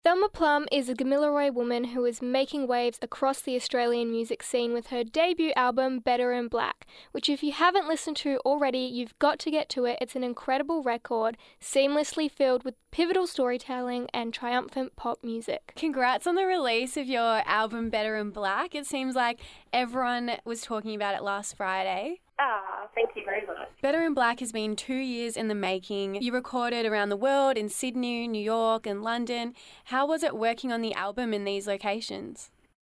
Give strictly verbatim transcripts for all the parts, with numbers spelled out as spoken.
Thelma Plum is a Gamilaroi woman who is making waves across the Australian music scene with her debut album Better in Black, which if you haven't listened to already, you've got to get to it. It's an incredible record, seamlessly filled with pivotal storytelling and triumphant pop music. Congrats on the release of your album Better in Black. It seems like everyone was talking about it last Friday. Ah, thank you very much. Better in Black has been two years in the making. You recorded around the world in Sydney, New York and London. How was it working on the album in these locations?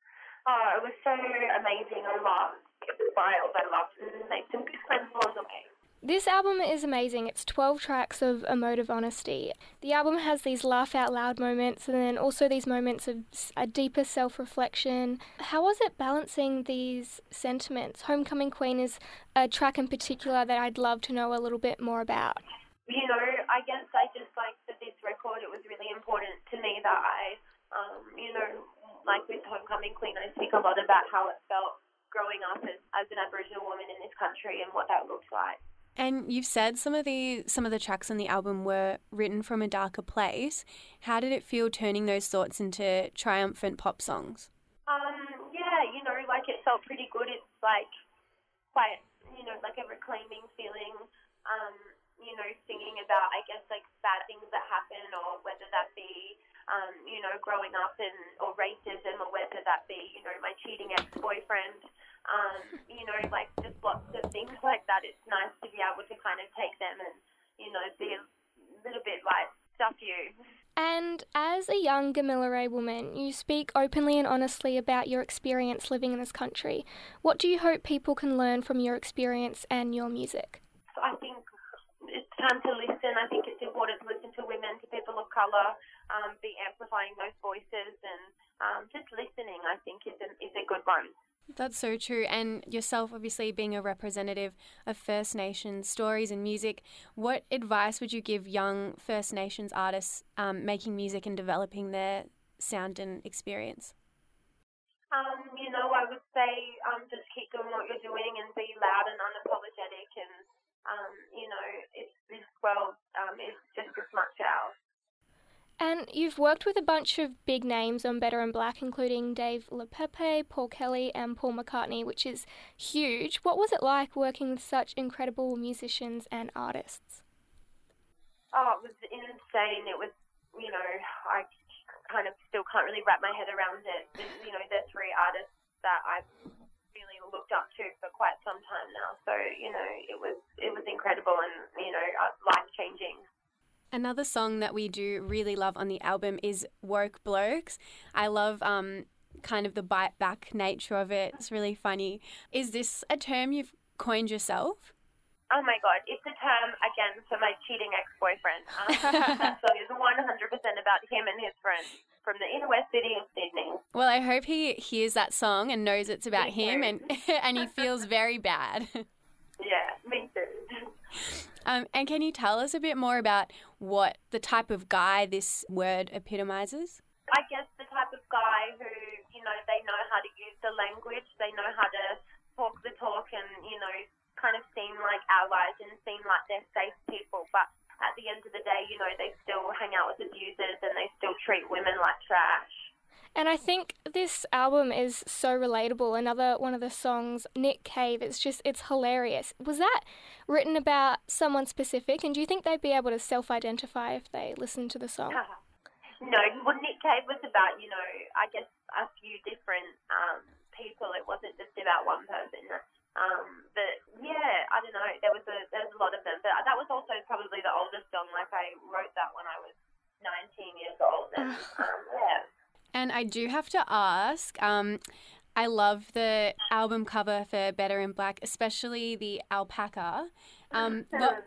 Oh, it was so amazing. I loved it. Was wild. I loved it. And made some good friends along the way. This album is amazing. It's twelve tracks of emotive honesty. The album has these laugh-out-loud moments and then also these moments of a deeper self-reflection. How was it balancing these sentiments? Homecoming Queen is a track in particular that I'd love to know a little bit more about. You know, I guess I just like for this record, it was really important to me that I, um, you know, like with Homecoming Queen, I speak a lot about how it felt growing up as, as an Aboriginal woman in this country and what that looks like. And you've said some of the some of the tracks on the album were written from a darker place. How did it feel turning those thoughts into triumphant pop songs? Um, yeah, you know, like it felt pretty good. It's like quite, you know, like a reclaiming feeling. Um, you know, singing about, I guess, like bad things that happen, or whether that be, um, you know, growing up in or racism, or whether that be, you know, my cheating ex-boyfriend. Um, you know, like just lots of things like that. It's nice to be able to kind of take them and, you know, be a little bit like, stuff you. And as a young Gamilaroi woman, you speak openly and honestly about your experience living in this country. What do you hope people can learn from your experience and your music? So I think it's time to listen. I think it's important to listen to women, to people of colour, um, be amplifying those voices, and um, just listening, I think, is a, is a good one. That's so true. And yourself, obviously, being a representative of First Nations stories and music, what advice would you give young First Nations artists um, making music and developing their sound and experience? Um, you know, I would say um, just keep doing what you're doing and be loud and unapologetic. And, um, you know, it's, this world um, is just as much ours. And you've worked with a bunch of big names on Better in Black, including Dave LaPepe, Paul Kelly and Paul McCartney, which is huge. What was it like working with such incredible musicians and artists? Oh, it was insane. It was, you know, I kind of still can't really wrap my head around it. You know, they're three artists that I've really looked up to for quite some time now. So, you know, it was it was incredible and, you know, life-changing. Another song that we do really love on the album is Woke Blokes. I love um, kind of the bite back nature of it. It's really funny. Is this a term you've coined yourself? Oh my God, it's a term, again, for my cheating ex-boyfriend. Um, that song is one hundred percent about him and his friends from the inner west city of Sydney. Well, I hope he hears that song and knows it's about Me him too. and, and he feels very bad. Yeah, me too. Um, and can you tell us a bit more about what the type of guy this word epitomizes? I guess the type of guy who, you know, they know how to use the language, they know how to talk the talk and, you know, kind of seem like allies and seem like they're safe people. But at the end of the day, you know, they still hang out with abusers and they still treat women like trash. And I think this album is so relatable. Another one of the songs, Nick Cave, it's just, it's hilarious. Was that written about someone specific? And do you think they'd be able to self-identify if they listened to the song? No, well, Nick Cave was about, you know, I guess a few different um, people. It wasn't just about one person. Um, but yeah, I don't know. There was a there was a lot of them. But that was also probably the oldest song. Like I wrote that when I was nineteen years old. And um, yeah. And I do have to ask, um, I love the album cover for Better in Black, especially the alpaca. Um, what,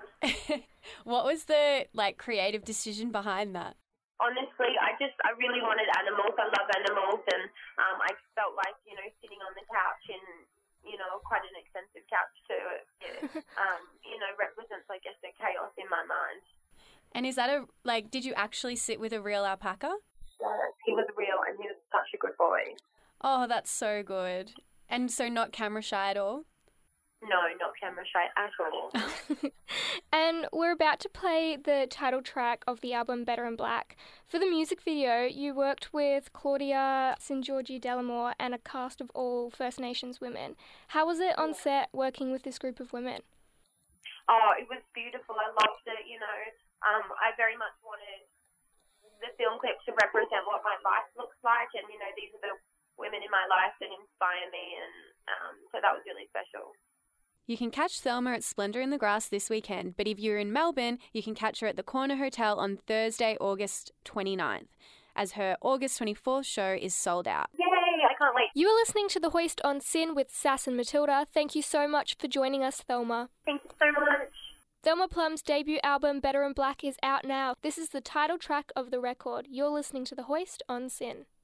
what was the like creative decision behind that? Honestly, I just, I really wanted animals. I love animals. And um, I felt like, you know, sitting on the couch in, you know, quite an expensive couch too, it, um, you know, represents, I guess, the chaos in my mind. And is that a, like, did you actually sit with a real alpaca? Yes, he was real and he was such a good boy. Oh, that's so good. And so not camera shy at all? No, not camera shy at all. And we're about to play the title track of the album Better in Black. For the music video, you worked with Claudia Saint Georgi Delamore and a cast of all First Nations women. How was it on set working with this group of women? Oh, it was beautiful. I loved it, you know. Um, I very much wanted the film clip to represent what my life looks like, and, you know, these are the women in my life that inspire me, and um, so that was really special. You can catch Thelma at Splendour in the Grass this weekend, but if you're in Melbourne, you can catch her at the Corner Hotel on Thursday, August twenty-ninth, as her August twenty-fourth show is sold out. Yay, I can't wait. You are listening to The Hoist on SYN with Sass and Matilda. Thank you so much for joining us, Thelma. Thank you so much. Thelma Plum's debut album, Better in Black, is out now. This is the title track of the record. You're listening to The Hoist on SYN.